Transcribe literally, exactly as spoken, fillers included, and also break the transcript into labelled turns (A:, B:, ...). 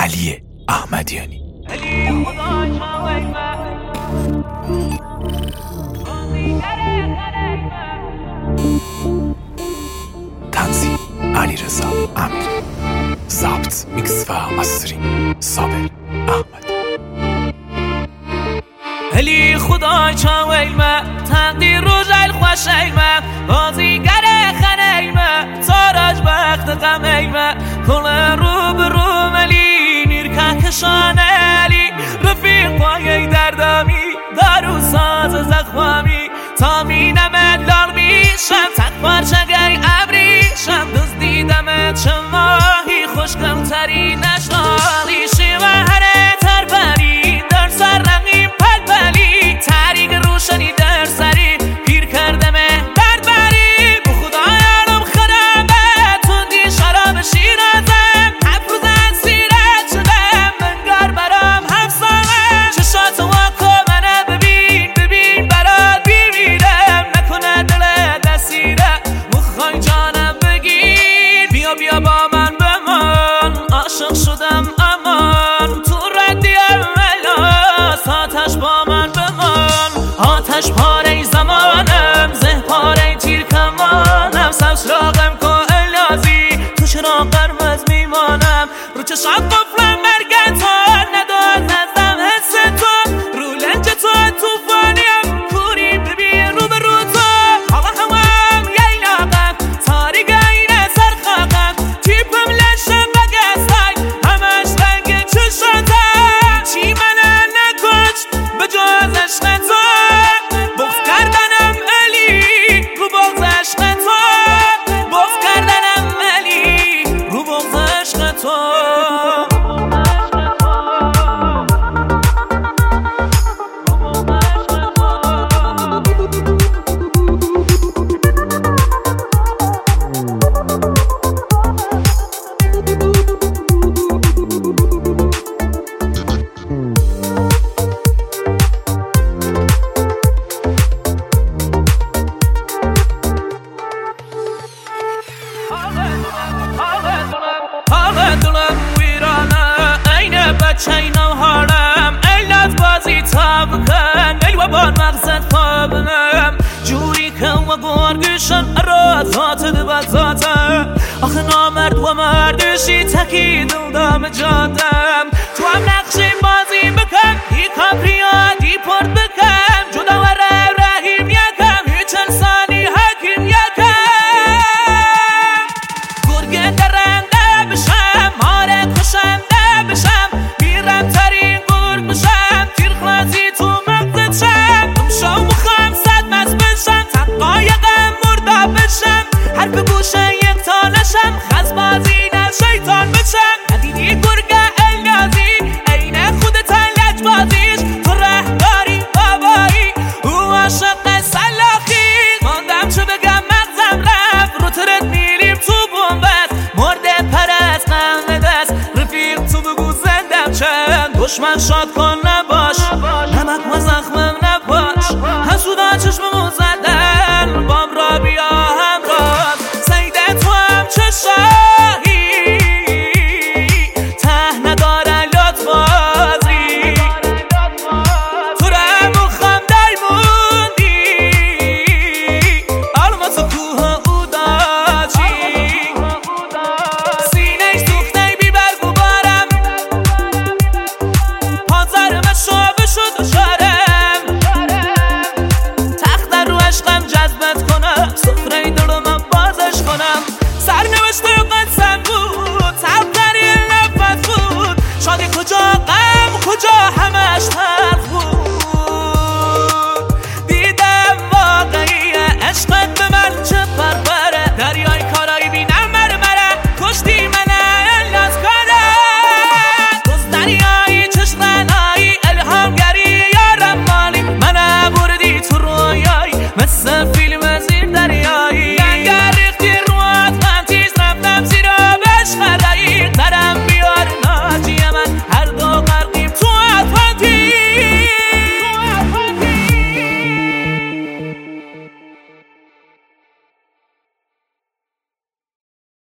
A: علی احمدیانی. تنظیم علیرضا امیری. ضبط، میکس و مسترینگ صابر احمدی.
B: علی خدای چاویمه تقدیر رو جل خوشیمه بازیگر خنیمه تاراج بخت غمیمه کل رو برو ملی نیرکه کشان علی رفیق پای دردامی دارو ساز زخوامی تا مینمت لال میشم تک پارچگی ابریشم دوست دیدمت چه ماهی خوشگم تری نشنالی شیوه هره تر بری در سر رقیم پل پلی تریق روشنی در سری پیر کردمه درد بری به خدا یارم خرابه توندی شراب شیرازم هفت روز از سیرت شدم منگار برام همسامه چشات واکو منه ببین ببین برات بیمیرم نکنه دل دستیره مخوای جانم بگیر بیا بیا با من بمان عاشق شدم امان تو ردی اولاس آتش با من بمان آتش پاره زمانم زه پاره تیر کمانم سبز راقم که الازی تو چرا قرمز میمانم رو چشم قفلم مرگ تو نداد نزدم حس تو رو لنج تو توفانیم کوری ببین رو به رو تو هوا هوام ییلاقم تاریک اینه سرخاقم تیپم لشم بگستای همش رنگ چشاتم چی منه نکشت به جز عشق تو بغض کردنم علی رو بغض عشق تو بغض کردنم علی رو بغض عشق تو چین و حالم علت بازی تا بکن ای و بار مقصد خوابنم جوری که و گرگشن را ذات دو ذاتم آخه نامرد و مردشی تکی دل دام جادم تو هم نقشی بازی بکن ای کابریا دی پرد بکن جدا و رو رحیم یکم هیچ انسانی حکیم یکم گرگه درنده بشم ماره کشنده بشم ترین گرگ بشم تیر خلازی تو مقصد شم دمشو مخم صد مست بشم تقایقم مردا بشم حرف گوشه یک تا نشم خزبازی نه شیطان بشم ندیدی گرگ الیازی اینه خودت لج بازیش تو رهداری بابایی او عاشق سلاخی ماندم چه بگم مغزم رفت رو ترت میلیم تو بومبست مرده پرست قهنه دست رفیق تو بگو زندم چند دشمن شاد کن نباش نمک و زخمم نباش حسودا چشممو زدم